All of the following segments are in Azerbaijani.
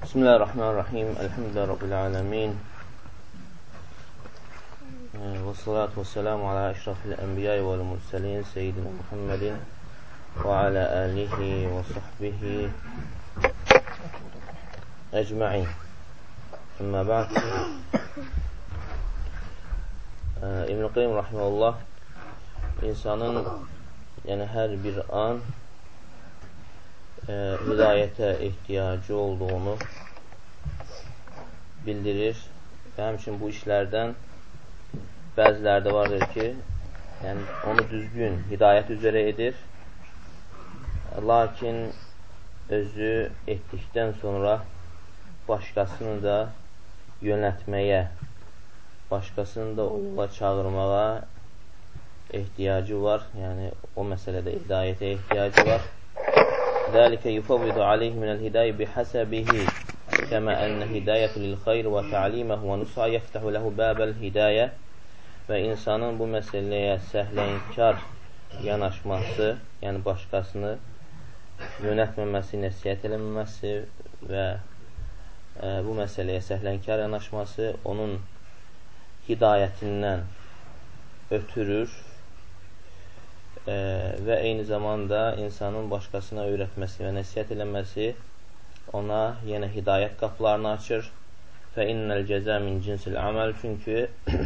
Bismillahirrahmanirrahim. Elhamdülillahi Rabbil alemin. Və salatu və selamu ala əşrafil ənbiyayı və l-mursalin seyyidina Muhammedin və alə alihi və sahbihi əcma'in. Əmmə ba'd. İbn-i Qeym rahiməhullah insanın hər bir an hidayətə ehtiyacı olduğunu bildirir və həmçinin bu işlərdən bəziləri də vardır ki, onu düzgün hidayət üzrə edir, lakin özü etdikdən sonra başqasını da yönətməyə, başqasını da yola çağırmağa ehtiyacı var, o məsələdə hidayətə ehtiyacı var. ذلك يفوض عليه من الهداية بحسبه كما أن هداية للخير وتعليمه ونصحه يفتح له باب الهداية və insanın bu məsələyə səhlənkar yanaşması, başqasını yönətməməsi, nəsihət eləməməsi və bu məsələyə səhlənkar yanaşması onun hidayətindən ötürür və eyni zamanda insanın başqasına öyrətməsi və nəsihət eləməsi ona yenə hidayət qapılarını açır. فَإِنَّ الْجَزَى مِنْ جِنْسِ الْعَمَلِ Çünki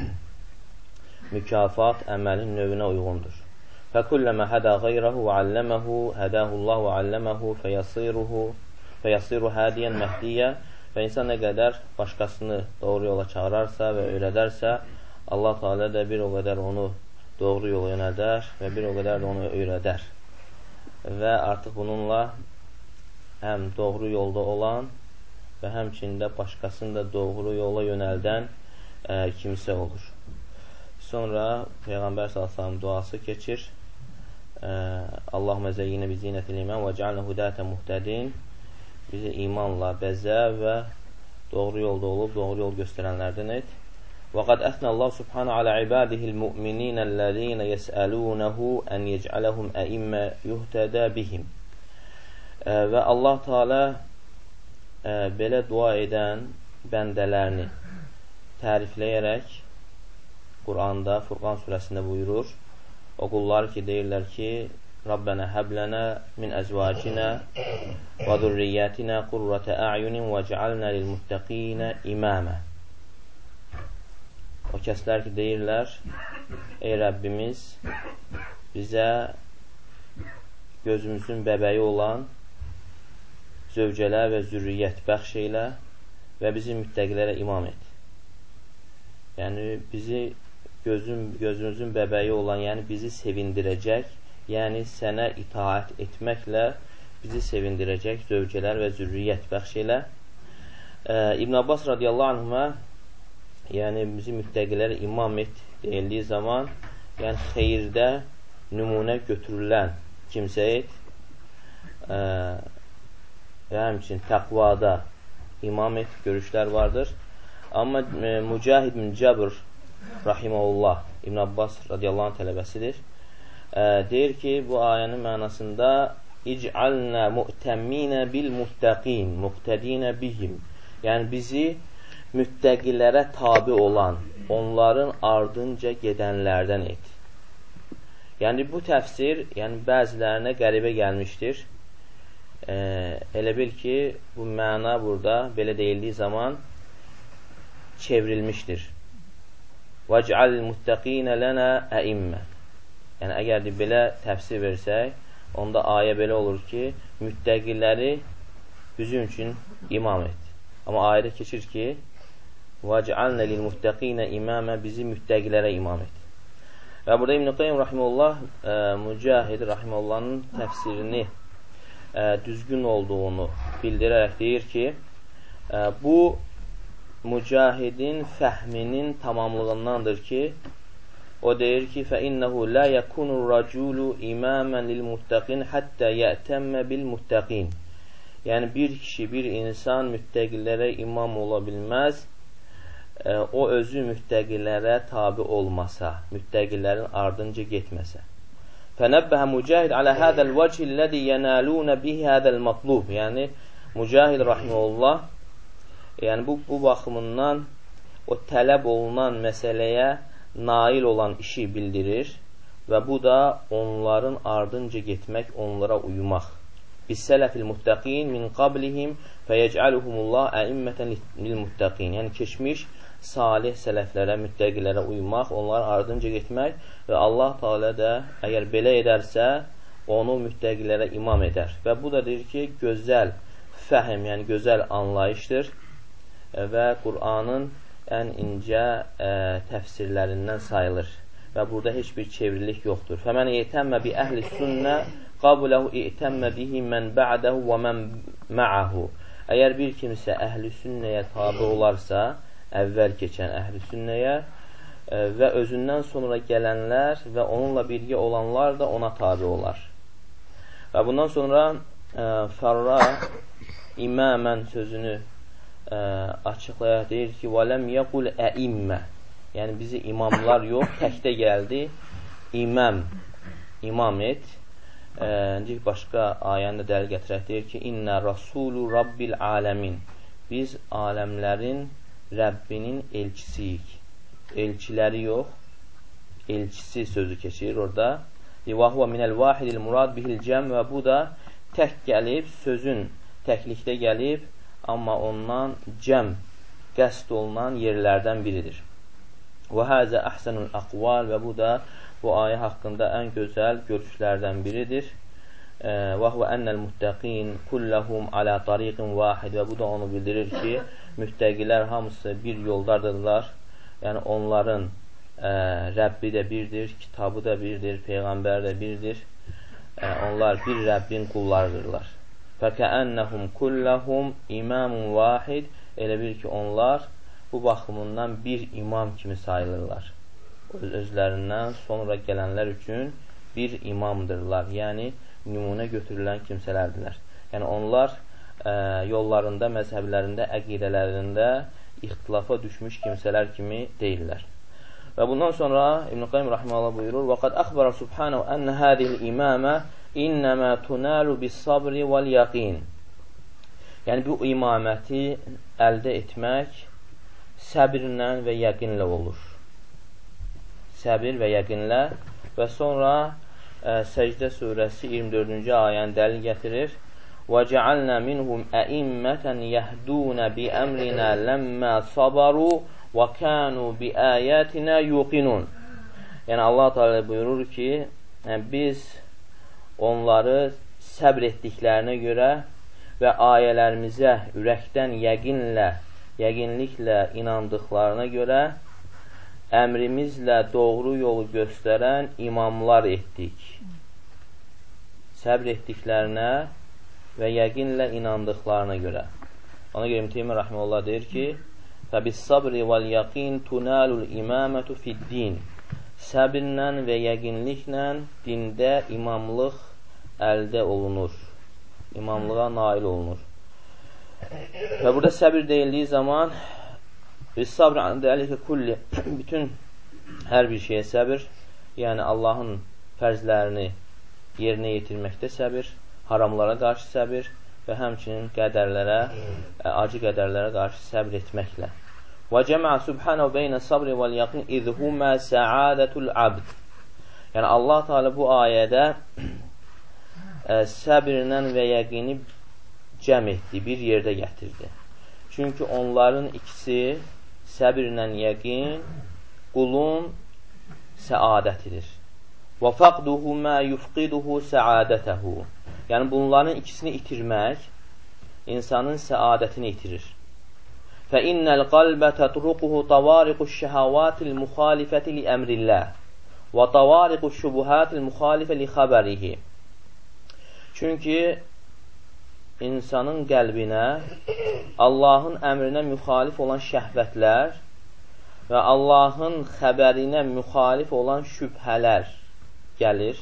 mükafat əməlin növünə uyğundur. فَكُلَّمَا هَدَى غَيْرَهُ وَعَلَّمَهُ هَدَاهُ اللّٰهُ وَعَلَّمَهُ فَيَصِيرُ هَادِيًا مَهْدِيًّا Və insan nə qədər başqasını doğru yola çağırarsa və öyrədərsə, Allah Teala da bir o qədər onu doğru yola yönədər və bir o qədər də onu öyrədər. Və artıq bununla həm doğru yolda olan və həmçində başqasını da doğru yola yönəldən kimsə olur. Sonra Peyğəmbər s.ə.v duası keçir. Allahümə zeyyinə bi zinətil iman və cealnə hudətə muhtədin Bizi imanla bəzə və doğru yolda olub, doğru yol göstərənlərdən et. وَقَدْ أَثْنَى اللّٰهُ سُبْحَانَهُ عَلَى عِبَادِهِ الْمُؤْمِنِينَ الَّذ۪ينَ يَسْأَلُونَهُ أَنْ يَجْعَلَهُمْ أَئِمَّةً يُهْتَدَى بِهِمْ Və Allah Teala belə dua edən bəndələrini tərifləyərək Quranda, Furqan surəsində buyurur. O qullar ki, deyirlər ki, Rabbənə həblənə min əzvacina və zürriyyətinə qurrətə ə'yunin və cealnə lilmuttəqinə imamə O kəslər ki, deyirlər, ey Rəbbimiz, bizə gözümüzün bəbəyi olan zövcələr və zürriyyət bəxş eylə və bizi müttəqilərə imam et. Bizi gözümüzün bəbəyi olan, bizi sevindirəcək, sənə itaət etməklə bizi sevindirəcək zövcələr və zürriyyət bəxş eylə. İbn Abbas radiyallahu anhümə bizi müttəqilərə imam et deyildiyi zaman, xeyirdə nümunə götürülən kimsə et və həmçin təqvada imam et görüşlər vardır. Amma Mücahid bin Cəbr rahiməhullah İbn Abbas radiyallahu anh tələbəsidir. Deyir ki, bu ayənin mənasında İc'alnə mu'təmminə bil muttəqin muqtədinə bihim bizi müttəqilərə tabi olan, onların ardınca gedənlərdən et. Bu təfsir bəzilərinə qəribə gəlmişdir. Elə bil ki, bu məna burada belə deyildiyi zaman çevrilmişdir. وَجْعَلِ الْمُتَّقِينَ لَنَا əimmə Əgər belə təfsir versək, onda ayə belə olur ki, müttəqiləri bizim üçün imam et. Amma ayədə keçir ki, وَجْعَلْنَ لِلْمُتَّقِينَ imamə Bizi müttəqilərə imam et. Və burada İbn-i Qeym rahiməhullah Mücahid rahiməhullahın təfsirini düzgün olduğunu bildirərək deyir ki, bu Mücahidin fəhminin tamamlığındandır ki, o deyir ki, فَإِنَّهُ لَا يَكُنُ الرَّجُولُ إِمَامًا لِلْمُتَّقِينَ حَتَّى يَأْتَمَّ بِالْمُتَّقِينَ bir kişi, bir insan müttəqilərə imam ola bilməz, o özü müttəqilərə tabi olmasa, müttəqilərin ardınca getməsə. فَنَبَّهَ مُجَاهِدْ عَلَى هَذَا الْوَجْهِ الَّذِي يَنَالُونَ بِهِ هَذَا الْمَطْلُوبِ Mücahid rahimehullah Yəni, bu baxımından o tələb olunan məsələyə nail olan işi bildirir və bu da onların ardınca getmək, onlara uymaq. Bis-sələfil muttaqin min qablihim fəyəcəluhumullah əimmətən lil-muttaqin. Yəni, keçmiş salih sələflərə, müttəqilərə uymaq, onların ardınca getmək və Allah Teala da əgər belə edərsə, onu müttəqilərə imam edər. Və bu da deyir ki, gözəl fəhm, yəni gözəl anlayışdır və Qur'anın ən incə təfsirlərindən sayılır və burada heç bir çevrilik yoxdur. Fəmən itəmmə bi əhli sünnə qabuləhu itəmmə bihi mən bə'dəhu və mən mə'əhu. Əgər bir kimsə əhli sünnəyə tabi olarsa, əvvəl keçən əhli sünnəyə və özündən sonra gələnlər və onunla birgə olanlar da ona tabi olar. Və bundan sonra Fərra imamən sözünü açıqlayaq, deyir ki, وَلَمْ يَقُلْ əimmə. Yəni, bizi imamlar yox, təkdə gəldi, imam et. Başqa ayəni də dəli gətirək, deyir ki, İnnə Rasulu Rabbil aləmin. Biz aləmlərin Rəbbinin elçisiyik. Elçiləri yox, elçisi sözü keçir orada. وَهُوَ مِنَ الْوَاحِدِ الْمُرَادِ بِهِ الْجَمْ. Və bu da tək gəlib, sözün təklikdə gəlib, amma ondan cəm, qəsd olunan yerlərdən biridir. Və həzə əhsənul əqval. Və bu da bu ayə haqqında ən gözəl görüşlərdən biridir. Və huvə ennəl muttəqin kulləhum alə tariqin vahid. Və bu da onu bildirir ki, müttəqilər hamısı bir yoldadırlar. Yəni onların Rəbbi də birdir, kitabı da birdir, Peyğəmbər də birdir. Onlar bir Rəbbin qullarıdırlar. Fəkəənnəhum kulləhum imamun vahid. Elə bir ki, onlar bu baxımından bir imam kimi sayılırlar. Özlərindən sonra gələnlər üçün bir imamdırlar. Yəni, nümunə götürülən kimsələrdirlər. Yəni, onlar yollarında, məzhəblərində, əqidələrində ixtilafa düşmüş kimsələr kimi deyirlər. Və bundan sonra İbn-i Qayyim Rahiməhullah buyurur: وَقَدْ أَخْبَرَ سُبْحَانَهُ أَنَّ هَذِهِ الْإِمَامَةِ إِنَّمَا تُنَالُ بِالصَّبْرِ وَالْيَقِينِ. Yəni, bu imaməti əldə etmək səbirlə və yəqinlə olur. Səbir və yəqinlə. Və sonra Səcdə surəsi 24-cü ayəni dəlil gətirir. وَجَعَلْنَا مِنْهُمْ أَئِمَّةً يَهْدُونَ بِأَمْرِنَا لَمَّا صَبَرُوا وَكَانُوا بِآيَاتِنَا يُوقِنُونَ. Yəni, Allah Teala buyurur ki, biz onları səbr etdiklərinə görə və ayələrimizə ürəkdən yəqinliklə inandıqlarına görə əmrimizlə doğru yolu göstərən imamlar etdik. Səbr etdiklərinə və yəqinlə inandıqlarına görə. Ona görə İbn Teymiyyə Rahimehullah deyir ki, فَبِالصَّبْرِ وَالْيَقِينَ تُنَالُ الْإِمَامَةُ فِي الدِّينِ. Səbirlə və yəqinliklə dində imamlıq əldə olunur. İmamlığa nail olunur. Və burada səbir deyildiyi zaman bis-sabr an dəlikə kulli, bütün hər bir şeyə səbir, yəni Allahın fərzlərini yerinə yetirməkdə səbir, haramlara qarşı səbir və həmçinin qədərlərə, acı qədərlərə qarşı səbr etməklə. Və cəmə subhanəhu beynə sabri vəl-yaqin izhumə səadətul abd. Yəni, Allah Teala bu ayədə səbirlə və yəqini cəm etdi, bir yerdə gətirdi. Çünki onların ikisi, səbirlə yəqin, qulun səadətidir. Və fəqduhu mə yufqiduhu səadətəhu. Yəni, bunların ikisini itirmək, insanın səadətini itirir. فَإِنَّ الْقَلْبَ تَطْرُقُهُ طَوَارِقُ الشَّهَوَاتِ الْمُخَالِفَةِ لِأَمْرِ وَطَوَارِقُ الشُّبُهَاتِ الْمُخَالِفَ لِخَبَرِهِ. Çünki insanın qəlbinə Allahın əmrinə müxalif olan şəhvətlər və Allahın xəbərinə müxalif olan şübhələr gəlir.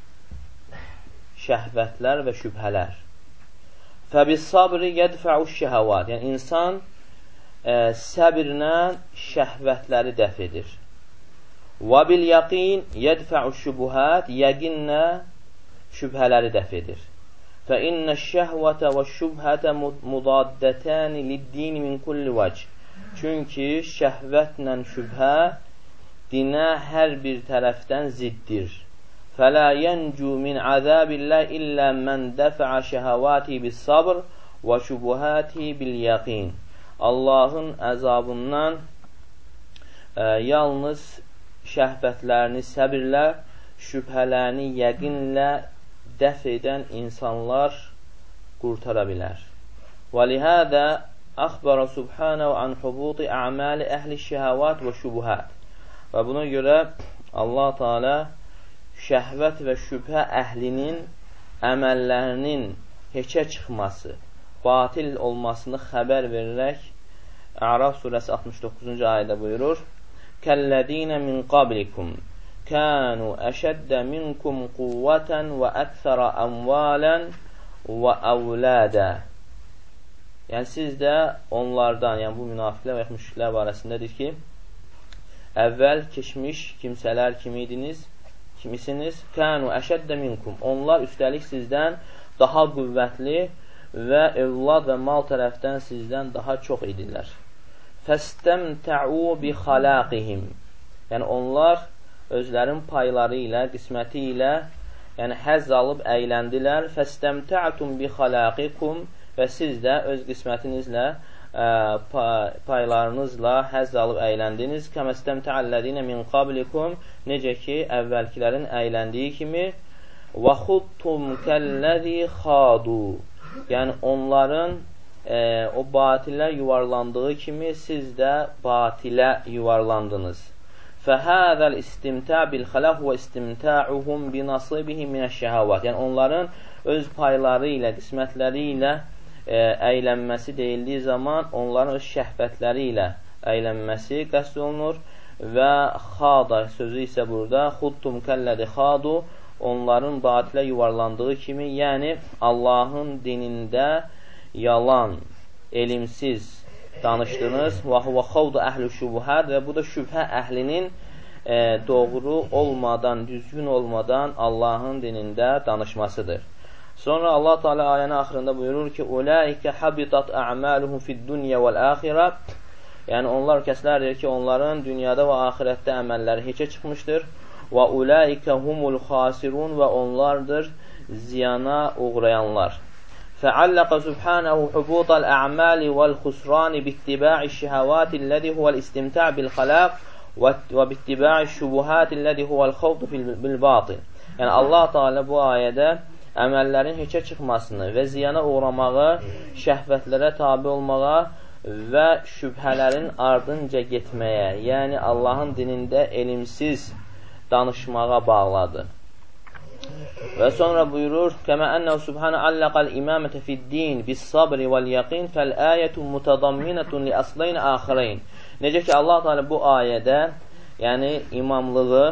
Şəhvətlər və şübhələr. فَبِالصَّبْرِ يَدْفَعُ الشَّهَوَاتِ. Yəni, insan səbirlə şəhvətləri dəf edir. وَبِالْيَقِينَ يَدْفَعُ الشُّبُهَاتِ. Yəqinlə şübhələri dəf edir. فَإِنَّ الشَّهْوَةَ وَالشُّبْهَةَ مُضَادَّتَانِ لِلدِّينِ مِنْ كُلِّ وَجْهٍ. Çünki şəhvətlə şübhə dinə hər bir tərəfdən ziddir. فَلَا يَنْجُوا مِنْ عَذَابِ اللَّهِ إِلَّا مَنْ دَفَعَ شَهَوَاتِهِ بِالصَّبْرِ وَشُبُهَاتِهِ بِالْيَقِينِ. Allahın əzabından yalnız şəhvətlərini səbirlə, şübhələrini yəqinlə dəf edən insanlar qurtara bilər. وَلِهَذَا أَخْبَرَ سُبْحَانَهُ عَنْ حُبُوطِ أَعْمَالِ أَهْلِ الشَّهَوَاتِ وَشُبُهَاتِ. Və buna görə Allah Teala şəhvət və şübhə əhlinin əməllərinin heçə çıxması, batil olmasını xəbər verərək Ərəf surəsi 69-cu ayədə buyurur: "Kəllədinə min qablikum kanu əşəddə minkum quvvətən və əksərə əmvalən və əvlədə." Yəni siz də onlardan, yəni bu münafiqlər və müşriklər barəsindədir ki, əvvəl keçmiş kimsələr kimisiniz? Kanu əşəddə minkum. Onlar üstəlik sizdən daha qüvvətli və evlad və mal tərəfdən sizdən daha çox idilər. Fəstəmtə'u bi xalaqihim. Yəni onlar özlərin payları ilə, qisməti ilə, yəni həzz alıb əyləndilər. Fəstəmtə'tum bi xalaqikum. Və siz də öz qismətinizlə, paylarınızla həzz alıb əyləndiniz. Kəməstəmtə'əllədinə min qablikum. Necə ki, əvvəlkilərin əyləndiyi kimi. Və xudtum kəlləzi xadu. Yəni onların o batilə yuvarlandığı kimi siz də batilə yuvarlandınız. Fəhəzəl istimtə bil xələq və istimtəuhum bi nasibihim minəşşəhəvat. Yəni onların öz payları ilə, qismətləri ilə əylənməsi deyildiyi zaman onların öz şəhvətləri ilə əylənməsi qəsd olunur və xada sözü isə burada xudtum kəlləzi xadu, onların batilə yuvarlandığı kimi, yəni Allahın dinində yalan, elimsiz danışdınız. Və huvə xavdu əhlü şübhət. Və bu da şübhə əhlinin doğru olmadan, düzgün olmadan Allahın dinində danışmasıdır. Sonra Allah Teala ayənin axırında buyurur ki: "Ulaikə habitat a'maluhum fid-dunya vel-axirə." Yəni onlar kəslərdir ki, onların dünyada və axirətdə əməlləri heçə çıxmışdır. Və ulaikə humul xasirun, və onlardır ziyana uğrayanlar. Fəalləqə subhanəhu hubutal a'mali vel xusrani bittiba'i şəhəvatilləzi huvel istimta' bil xalaq və bittiba'i şubuhatilləzi huvel xavdu bil batil. Yəni Allah Teala bu ayədə əməllərin heçə çıxmasını və ziyana uğramağı, şəhvətlərə tabi olmağa və şübhələrin ardınca getməyə, yəni Allahın dinində elimsiz danışmağa bağladı. Və sonra buyurur: "Kəmə ənəhu subhanə allaqal imamətə fid-din bis-sabri vel-yaqin fəl-ayətu mutadamminatun li aslayn axirayn." Necə ki Allah Teala bu ayədə, yəni imamlığı,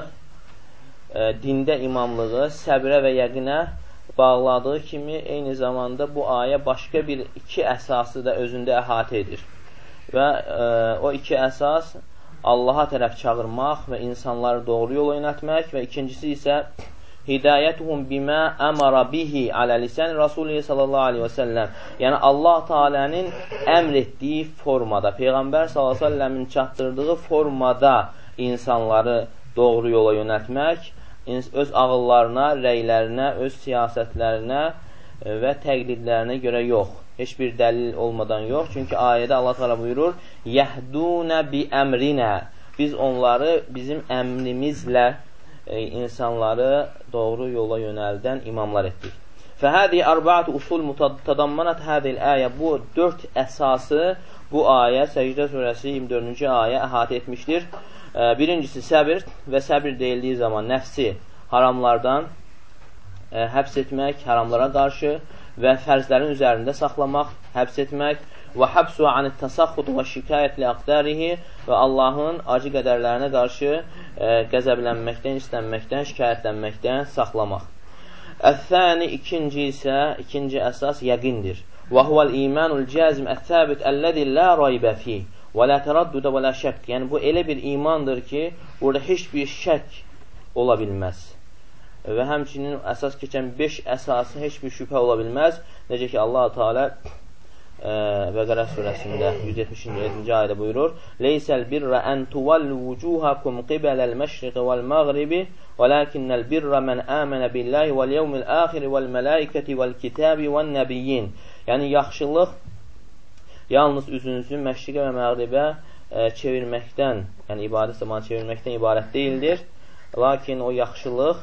dində imamlığı səbrə və yəqinə bağladığı kimi, eyni zamanda bu ayə başqa iki əsası da özündə əhatə edir. Və o iki əsas Allaha tərəf çağırmaq və insanları doğru yola yönəltmək və ikincisi isə hidayətuhum bimə əmara bihi alə lisən Rasulü sallallahu aleyhi və səlləm. Yəni Allah Teala'nın əmr etdiyi formada, Peyğəmbər sallallahu aleyhi və səlləmin çatdırdığı formada insanları doğru yola yönəltmək, öz ağıllarına, rəylərinə, öz siyasətlərinə və təqlidlərinə görə yox. Heç bir dəlil olmadan yox. Çünki ayədə Allah Teala buyurur: "Yahduna bi əmrinə." Biz onları bizim əmrimizlə insanları doğru yola yönəldən imamlar etdik. Fəhədi arba'atu usul mutadammanat hadil ayə. Bu 4 əsası bu ayə Səcdə surəsi 24-cü ayə əhatə etmişdir. Birincisi səbir və səbir deyildiyi zaman nəfsi haramlardan həbs etmək, haramlara qarşı və fərzlərin üzərində saxlamaq, həbs etmək və həbsu anit təsaxxud və şikayət li aqdarihi və Allahın acı qədərlərinə qarşı qəzəblənməkdən, istənməkdən, şikayətlənməkdən saxlamaq. Əth-thani, ikinci əsas yəqindir. Və huvel imanul cazim əth-thabit əlləzi la raybə fi və la təraddudə və la şəkk. Yəni bu elə bir imandır ki, orada heç bir şək ola bilməz. və həmçinin əsas keçən 5 əsası heç bir şübhə ola bilməz. Necə ki, Allah-u Teala Bəqərə surəsində 177-ci ayədə buyurur: "Leysəl birra an tuvallu wujuhakum qibalal məşriqi vel məğribi, velakinnel birra men amana billahi vel yevmil axir vel mələikəti vel kitabi ven nebiyyin." Yəni yaxşılıq yalnız üzünüzü məşriqə və məğribə çevirməkdən, yəni ibadət zamanı çevirməkdən ibarət deyildir. Lakin o yaxşılıq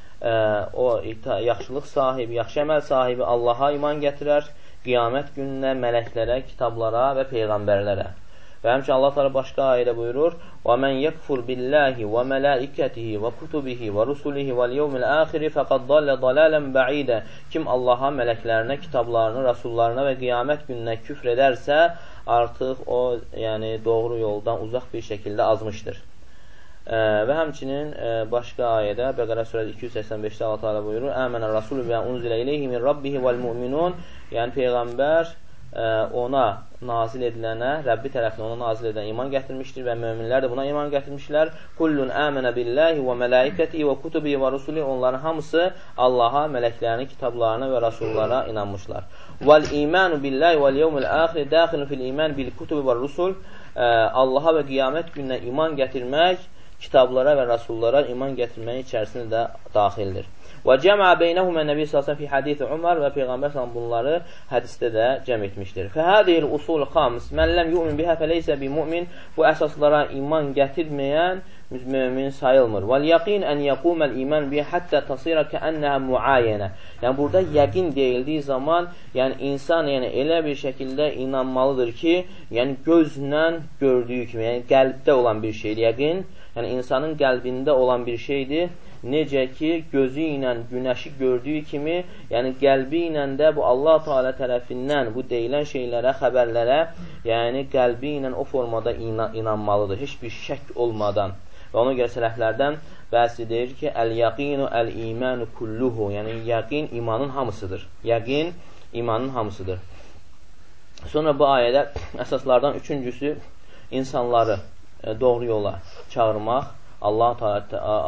sahibi, yaxşı əməl sahibi Allaha iman gətirər, qiyamət gününə, mələklərə, kitablara və peyğəmbərlərə. Və həmçinin Allah Teala başqa ayədə buyurur: "Və men yekfur billahi və mələikətihi və kutubihi və rusulihi vəl yevmil axir fəqad dalla dalalan ba'ida." Kim Allaha, mələklərinə, kitablarına, rəsullarına və qiyamət gününə küfr edərsə, artıq o, yəni doğru yoldan uzaq bir şəkildə azmışdır. Və həmçinin başqa ayədə Bəqərə surəsi 285-də Allah Teala buyurur: "Əmənə rasulü və unzilə ileyhi min rabbihi vel mu'minun." Yəni peyğəmbər ona nazil edilənə, Rəbbi tərəfindən ona nazil edilənə iman gətirmişdir və möminlər də buna iman gətirmişlər. "Kullun əmənə billahi və mələikətihi və kutubihi və rusulihi." Onların hamısı Allaha, mələklərinə, kitablarına və rəsullara inanmışlar. "Vel imanu billahi vel yevmil axir daxilun fil iman bil kutubi və rusul." Allaha və qiyamət gününə iman gətirmək, kitablara və rəsullara iman gətirməyin içərisində də daxildir. Və cəmə beynəhumə Nəbi sallallahu fi hadisi Umar və Peyğəmbər sallallahu bunları hədisdə də cəm etmişdir. Fəhədiyil usul xams mən ləm yu'min bihə fəleysə bi mu'min. Bu əsaslara iman gətirməyən mömin sayılmır. Vəl yaqin ən yaquməl iman bihə həttə tasira kəənnəhə muayənə. Yəni burada yəqin deyildiyi zaman, yəni insan elə bir şəkildə inanmalıdır ki, yəni gözlə gördüyü kimi, yəni qəlbdə olan bir şeydir yəqin. Yəni insanın qəlbində olan bir şeydir. Necə ki, gözü ilə günəşi gördüyü kimi, yəni qəlbi ilə də bu Allah Teala tərəfindən bu deyilən şeylərə, xəbərlərə, yəni qəlbi ilə o formada inanmalıdır, heç bir şək olmadan. Və ona görə sələflərdən bəzi deyir ki, əl-yaqinu əl-imanu kulluhu, yəni yəqin imanın hamısıdır. Yəqin imanın hamısıdır. Sonra bu ayədə əsaslardan üçüncüsü insanları doğru yola çağırmaq, Allaha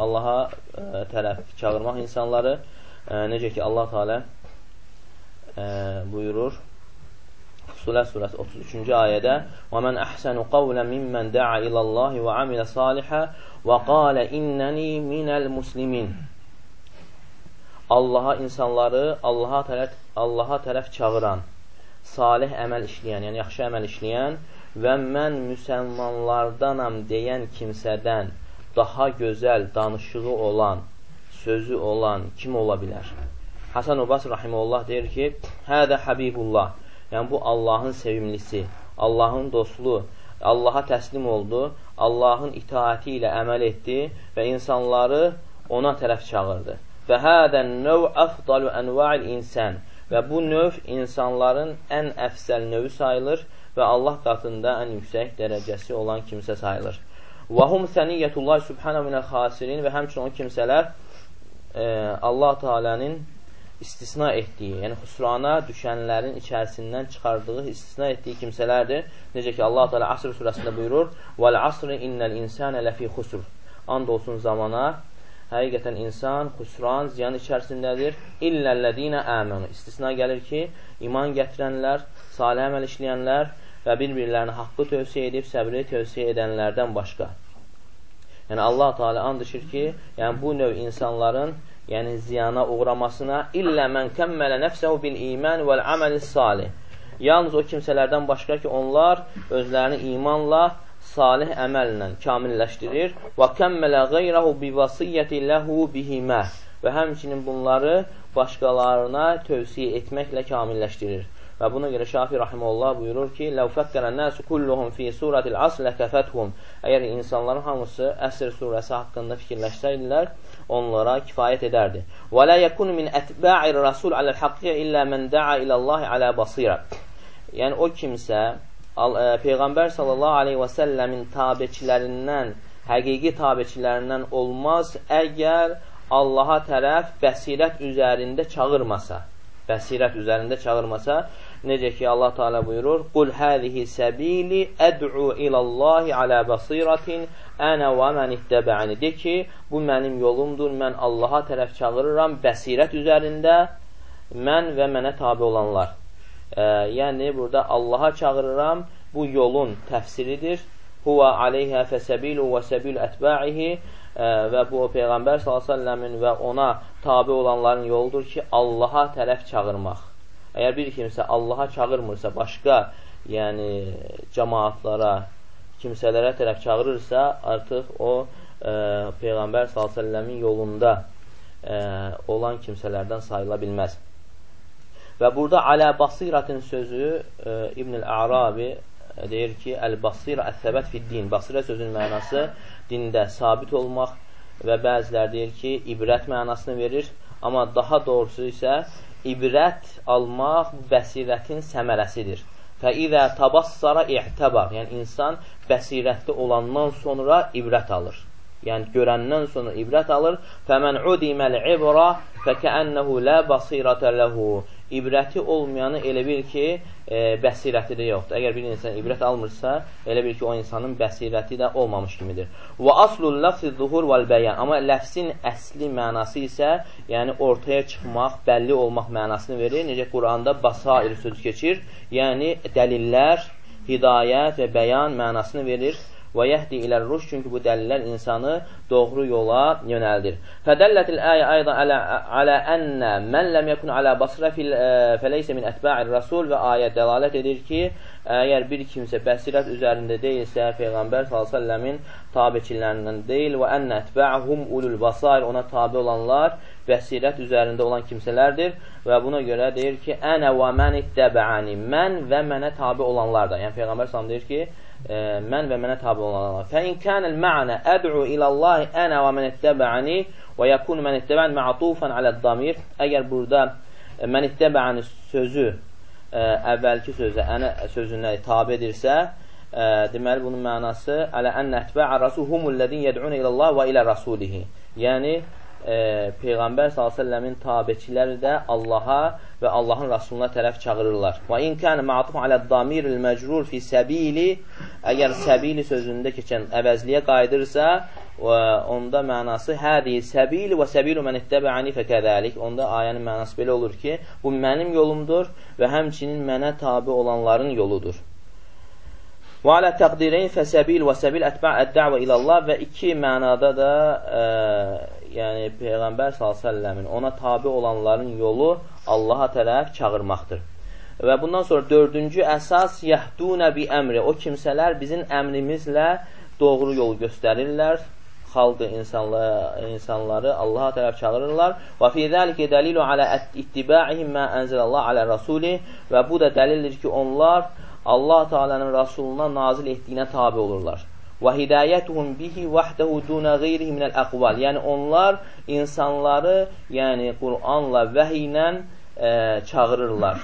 tərəf çağırmaq insanları. Necə ki Allah Teala buyurur Fussilet surəsi 33-cü ayədə: "Və men ahsanu qawlan mimmen da'a ilallahi və amila salihan və qala inneni minel muslimin." İnsanları Allaha tərəf çağıran, salih əməl işləyən, yəni yaxşı əməl işləyən və mən müsəlmanlardanam deyən kimsədən daha gözəl danışığı olan, sözü olan kim ola bilər? Hasan-ı Basri rahimehullah deyir ki, "Hədə Habibullah." Yəni bu Allahın sevimlisi, Allahın dostu, Allaha təslim oldu, Allahın itaati ilə əməl etdi və insanları ona tərəf çağırdı. Və hədən növ əfdalu ənva'il insan. Və bu növ insanların ən əfsəl növü sayılır və Allah qatında ən yüksək dərəcəsi olan kimsə sayılır. Və hum səniyyətullah subhanahu minəl xasirin. Və həmçinin o kimsələr Allah Teala'nın istisna etdiyi, yəni xüsrana düşənlərin içərisindən çıxardığı, istisna etdiyi kimsələrdir. Necə ki Allah Teala Asr surəsində buyurur: "Vel asri innel insane lefi xusr." And olsun zamana, həqiqətən insan xüsran, ziyan içərisindədir. İllellezine amanu. İstisna gəlir ki, iman gətirənlər, salih əməl işləyənlər və bir-birlərini haqqı tövsiyə edib səbri tövsiyə edənlərdən başqa. Yəni Allah Teala and içir ki, yəni bu növ insanların yəni ziyana uğramasına illə mən kəmmələ nəfsəhu bil iman vəl aməlis salih. Yalnız o kimsələrdən başqa ki, onlar özlərini imanla, salih əməllə kamilləşdirir. Və kəmmələ qeyrahu bi vasiyyəti ləhu bihimə. Və həmçinin bunları başqalarına tövsiyə etməklə kamilləşdirir. Və buna görə Şafi rahimehullah buyurur ki, "Ləv fəkkərən nəsu kulluhum fi suratil asr ləkəfəthum." Əgər insanların hamısı Əsr surəsi haqqında fikirləşsəydilər, onlara kifayət edərdi. "Və la yakunu min atba'ir rasul alal haqqi illa men da'a ila Allah ala basira." Yəni o kimsə Peyğəmbər sallallahu aleyhi və səlləmin tabeçilərindən, həqiqi tabeçilərindən olmaz, əgər Allaha tərəf bəsirət üzərində çağırmasa. bəsirət üzərində çağırmasa, necə ki Allah Teala buyurur: "Qul hadihi sabili ad'u ilallahi ala basiratin ana və men ittaba'ani." De ki, bu mənim yolumdur, mən Allaha tərəf çağırıram bəsirət üzərində, mən və mənə tabe olanlar. Yəni burada Allaha çağırıram, bu yolun təfsiridir. Huwa alayha fasabilu və sabil atba'ihi və bu Peyğəmbər s.ə.v-in və ona tabe olanların yoludur ki, Allaha tərəf çağırmaq. Əgər bir kimsə Allaha çağırmırsa, başqa yəni cəmaatlara, kimsələrə tərəf çağırırsa, artıq o Peyğəmbər s.ə.v-in yolunda olan kimsələrdən sayıla bilməz. Və burada alə basiratin sözü İbn-i A'rabi deyir ki, əl-basira əs-səbət fid-din. Basira sözünün mənası dində sabit olmaq və bəzilər deyir ki, ibrət mənasını verir. Amma daha doğrusu isə ibrət almaq bəsirətin səmərəsidir. Fə-izə tabassara i'təbar. Yəni, insan bəsirətli olandan sonra ibrət alır. Yəni, görəndən sonra ibrət alır. Fəmən udiməl-ibra fəkəənnəhu lə basirətə ləhu. İbrəti olmayanı elə bil ki, bəsirəti də yoxdur. Əgər bir insan ibrət almırsa, elə bil ki, o insanın bəsirəti də olmamış kimidir. Və aslul ləfzi zuhur vəl-bəyan. Amma ləfsin əsli mənası isə, yəni ortaya çıxmaq, bəlli olmaq mənasını verir. Necə Quranda basair sözü keçir, yəni dəlillər, hidayət və bəyan mənasını verir. Və yəhdi ilə-ruş, çünki bu dəlillər insanı doğru yola yönəldir. Fədəllətil əyə aydan alə ənnə mən ləm yəkun alə basirə fəleysə min ətba'ir rasul və ayə dəlalət edir ki, əgər bir kimsə bəsirət üzərində deyilsə, Peyğəmbər s.ə.v-in tabiçilərindən deyil və ənnə ətba'hum ulul basair, ona tabi olanlar bəsirət üzərində olan kimsələrdir və buna görə deyir ki, ənə və mən ittəbə'ani, mən və mənə tabi olanlar da. Yəni, Peyğəmbər s.ə.v deyir ki, mən və mənə tabi olanlar. Fəin kənəl mə'nə əd'u ilallahi ənə və mən ittəbə'ani və yəkun mən ittəbə'ani mə'tufən aləd-damir. Əgər burada mən ittəbə'ani sözü əvvəlki sözə, ənə sözünə tabi edirsə, deməli bunun mənası alə ənə ətbə'a rasul humullədin yəd'unə ilallah və ilə rasulihi. Yəni, Peyğəmbər s.ə.v-in tabiçiləri də Allaha və Allahın Rasuluna tərəf çağırırlar. Və in kənə ma'tuf aləd-damiril məcrur fi səbili, əgər səbili sözündə keçən əvəzliyə qayıdırsa, onda mənası hədi səbil və səbilu mən ittəbə'ani fəkədəlik. Onda ayənin mənası belə olur ki, bu mənim yolumdur və həmçinin mənə tabi olanların yoludur. Və alə təqdirin fəsəbil və səbil ətbə' əd-də'və ilallah və iki mənada da yəni Peyğəmbər s.ə.v-in ona tabi olanların yolu Allaha tərəf çağırmaqdır. Və bundan sonra dördüncü əsas yəhdunə bi əmri. O kimsələr bizim əmrimizlə doğru yol göstərirlər. Xalqı, insanları Allaha tərəf çağırırlar. Və fi zəlikə dəlilu alə ittiba'ihim mə ənzəlallah alə rasuli. Və bu da dəlildir ki, onlar Allah Teala'nın Rasuluna nazil etdiyinə tabi olurlar. Və hidayətuhum bihi vəhdəhu dunə qeyrihi minəl əqval. Yəni, onlar insanları, yəni Qur'anla, vəhiy ilə çağırırlar.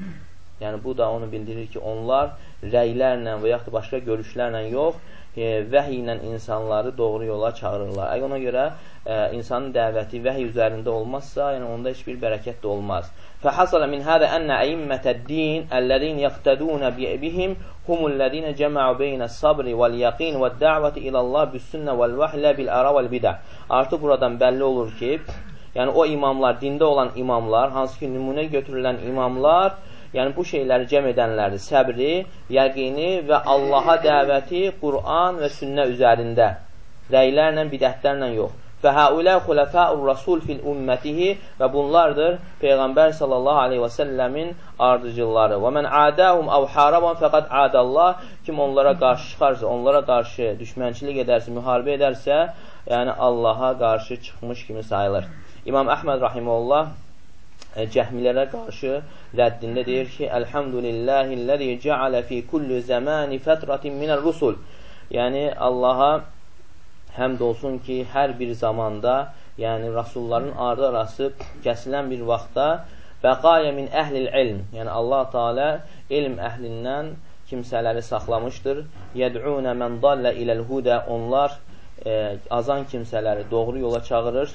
Yəni, bu da onu bildirir ki, onlar rəylərlə və yaxud da başqa görüşlərlə yox, vəhiy ilə insanları doğru yola çağırırlar. Ona görə insanın dəvəti vəhiy üzərində olmazsa, yəni onda heç bir bərəkət də olmaz. Fəhasala min hədə ənə əimmətəd-din əllərin yəqtədunə bihim humullədinə cəmə'u beynə sabri vəl-yəqin vəd-də'vəti ilallah büssünnə vəl-vəhlə bil-əra vəl-bidə. Artıq buradan bəlli olur ki, yəni o imamlar, dində olan imamlar, hansı ki nümunə götürülən imamlar, yəni bu şeyləri cəm edənlərdir. Səbri, yəqini və Allaha dəvəti Qur'an və sünnə üzərində. Rəylərlə, bidətlərlə yox. Fəhəulə xulafəur rasul fil ümmətihi və bunlardır Peyğəmbər sallallahu aleyhi və səlləmin ardıcılları. Və mən ədəhum əv haraban fəqət ədəllah. Kim onlara qarşı çıxarsa, onlara qarşı düşmənçilik edərsə, müharibə edərsə, yəni Allaha qarşı çıxmış kimi sayılır. İmam Əhməd rahiməhullah cəhmilərə qarşı rəddində deyir ki, Elhamdülillahilləzi cəalə fi kulli zəməni fətratin minər rusul. Yəni, Allaha həmd olsun ki, hər bir zamanda, yəni Rasulların ardı arası kəsilən bir vaxtda bəqayə min əhlil ilm, yəni Allah Teala elm əhlindən kimsələri saxlamışdır. Yəd'unə mən dallə iləl hudə, onlar azan kimsələri doğru yola çağırır.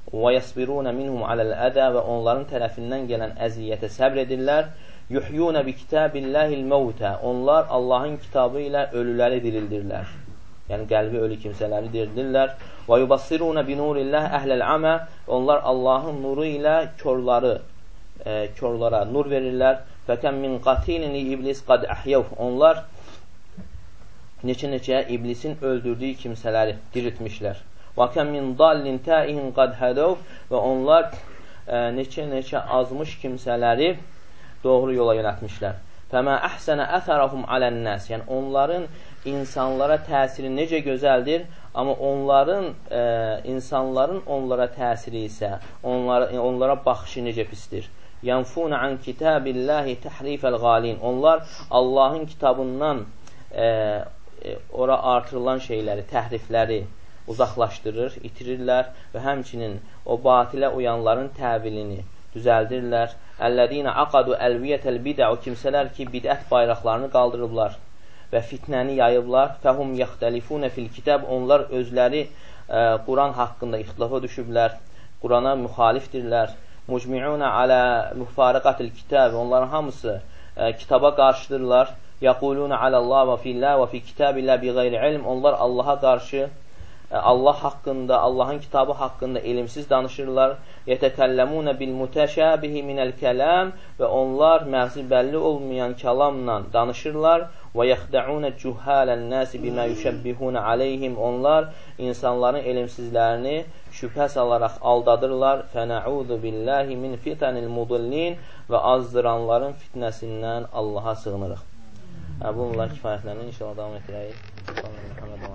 və yasbiruna minhum aləl-ədə və onların tərəfindən gələn əziyyətə səbr edirlər. Yuhyuna bi kitabillahil mevtə. Onlar Allahın kitabı ilə ölüləri dirildirlər. Yəni qəlbi ölü kimsələri dirildirlər. Və yubassiruna bi nurillah əhləl-əmə. Onlar Allahın nuru ilə körlara nur verirlər. Fəkəm min qatilin li iblis qad əhyav. Onlar neçə-neçə iblisin öldürdüyü kimsələri diriltmişlər. Və kəm min dallin təihin qad hədəv. Və onlar neçə-neçə azmış kimsələri doğru yola yönətmişlər. Fəmə əhsənə əthərəhum alən-nəs. Yəni onların insanlara təsiri necə gözəldir, amma insanların onlara təsiri isə, onlara baxışı necə pisdir. Yanfuna an kitabillahi təhrifəl qalin. Onlar Allahın kitabından ora artırılan şeyləri, təhrifləri uzaqlaşdırır, itirirlər və həmçinin o batilə uyanların təvilini düzəldirlər. Əllədinə aqadu əlviyyətəl bidə. O kimsələr ki, bidət bayraqlarını qaldırıblar və fitnəni yayıblar. Fəhum yaxtəlifunə fil kitab. Onlar özləri Quran haqqında ixtilafa düşüblər. Qurana müxalifdirlər. Mucmi'una alə müfariqatil kitab. Onların hamısı kitaba qarşıdırlar. Yaquluna alallah və fillah və fi kitabillah bi qeyri ilm. Onlar Allaha qarşı Allah haqqında, Allahın kitabı haqqında elmsiz danışırlar. Yetəkəlləmunə bil mütəşəbihi minəl kəlam. Və onlar məğzi bəlli olmayan kəlamla danışırlar. Və yəxdəunə cühələn nəsi bimə yüşəbbihunə aleyhim. Onlar insanların elmsizlərini şübhə salaraq aldadırlar. Fənəudu billahi min fitənil mudillin. Və azdıranların fitnəsindən Allaha sığınırıq. Bunlar kifayətlərini inşallah davam etdirəyik.